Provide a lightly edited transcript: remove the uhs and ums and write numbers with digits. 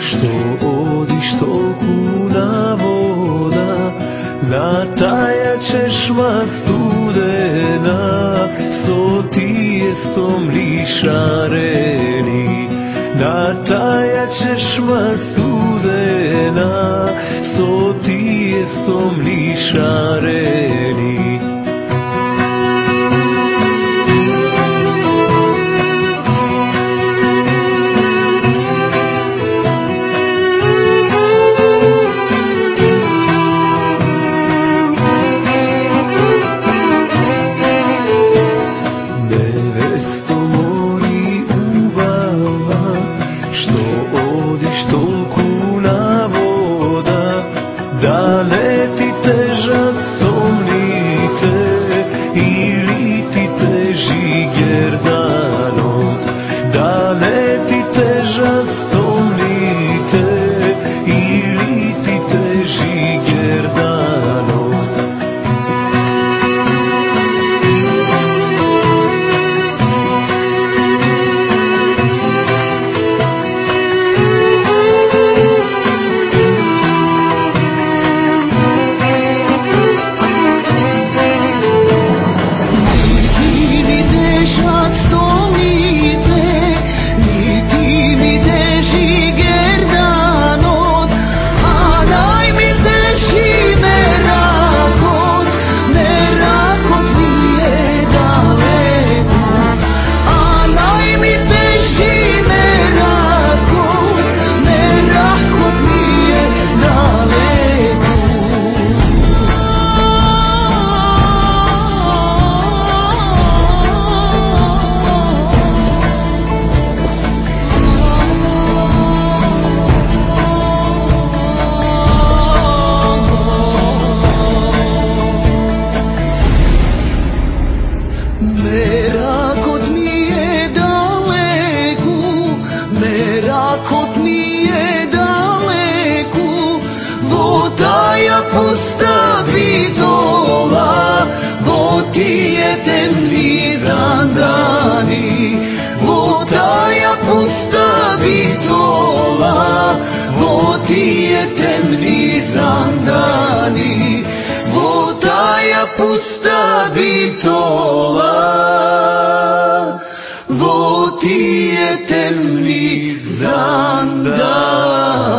što odiš tokuna voda, natajaćeš ma studena, sto tijestom lišareni. Natajaćeš ma studena, sto tijestom lišareni. Da leti težac stomnite ili ti teži gerdanot. Da leti težac stomnite ili ti teži gerdanot. Merakot mi je daleku, merakot mi je daleku, voda pusta bitola, vo ti je temni zandani. Voda pusta bitola, vo ti je temni zandani. Voda pusta bitola, vo ti je temni zandani.